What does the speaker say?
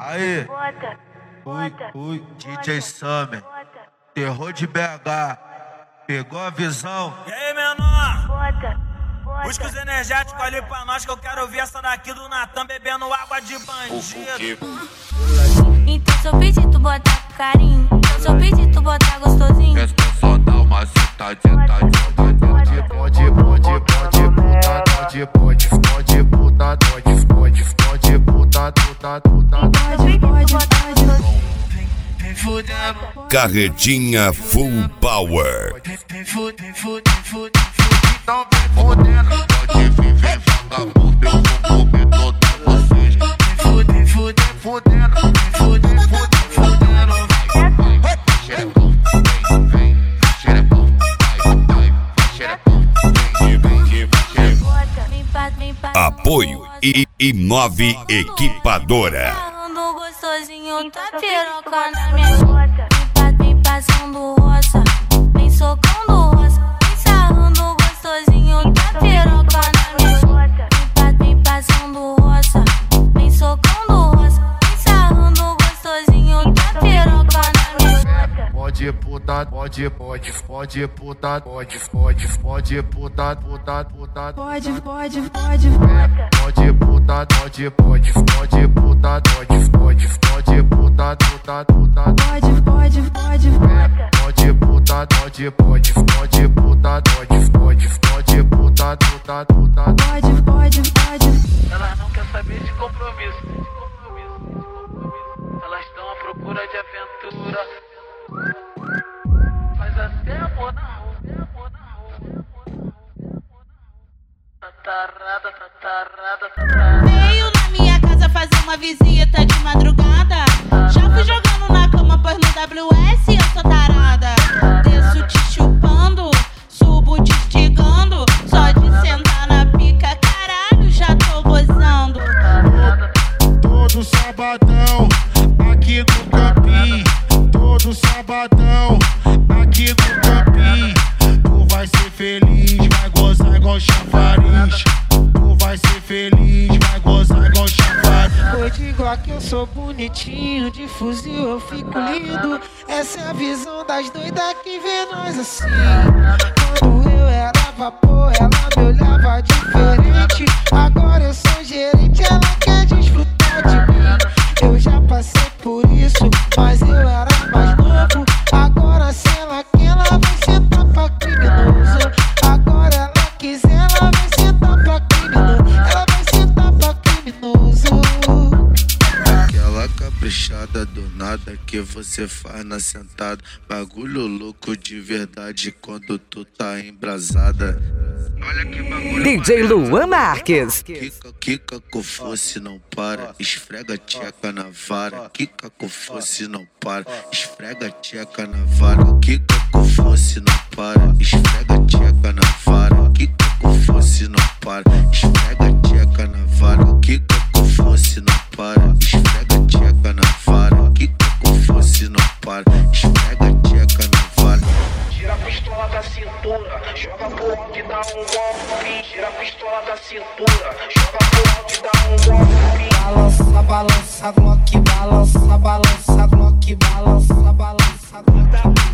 Aí, ui, DJ Summer, terror de BH, pegou a visão. E aí, menor? Busca os energéticos ali pra nós, que eu quero ouvir essa daqui do Natan bebendo água de bandido. Então se eu pedir tu botar com carinho, então se eu pedir tu botar gostosinho, É só dar uma sentadinha, Vem fudendo. Carretinha Full Power. Vem fudendo. Então vem fudendo. Pode vir, vem vagabundo, eu vou comer todos vocês. Vem fudendo. Xerecão, vem, xerecão, vai, xerecão, vem pra Apoio e 9 Equipadora. sarrando gostosinho, tá piroca na minha bota. Vem passando roça, vem socando roça, vem sarrando gostosinho, tá piroca na minha bota. Vem passando roça, vem socando roça, vem sarrando gostosinho, tá piroca na minha bota. Pode putar. Pode, Elas não querem saber de compromisso. Elas estão à procura de aventura. Faz até amor na rua. Tatarada. Veio na minha casa fazer uma visita de madrugada. Já fui jogando na cama, pois no WS eu sou tarada. Desço te chupando, subo te estigando. Só de sentar na pica, caralho, já tô gozando. Todo sabadão aqui no campinho. Todo sabadão aqui no campinho. Tu vai ser feliz, vai gozar igual chafariz. Tu vai ser feliz, vai gozar igual chafariz. Eu digo aqui eu sou bonitinho, de fuzil eu fico lindo. Essa é a visão das doidas que vê nós assim. Quando eu era vapor, ela me olhava diferente. Agora eu sou gerente, ela quer desfrutar de mim. Eu já passei por isso, mas eu era mais novo. Agora se ela quer, ela vai sentar pra criminoso. Agora ela quiser, ela vai sentar pra criminoso. Ela vai sentar pra criminoso. Aquela caprichada do nada que você faz na sentada. Bagulho louco de verdade quando tu tá embrasada. Olha que bagulho DJ Luan Marques. Quica com fosse não para, esfrega tcheca na vara. Quica com fosse não para, esfrega tcheca na vara. Quica com fosse não para, esfrega tcheca na vara. Quica com fosse não para, esfrega tcheca na vara. Quica com fosse não para, esfrega tcheca na vara. Quica com fosse não para, esfrega tcheca na vara. Tira a pistola da cintura, joga pro alto e dá um golpe. Tira a pistola da cintura, joga pro alto e dá um golpe. Balança, balança, Glock, balança, balança, Glock, balança, balança, Glock.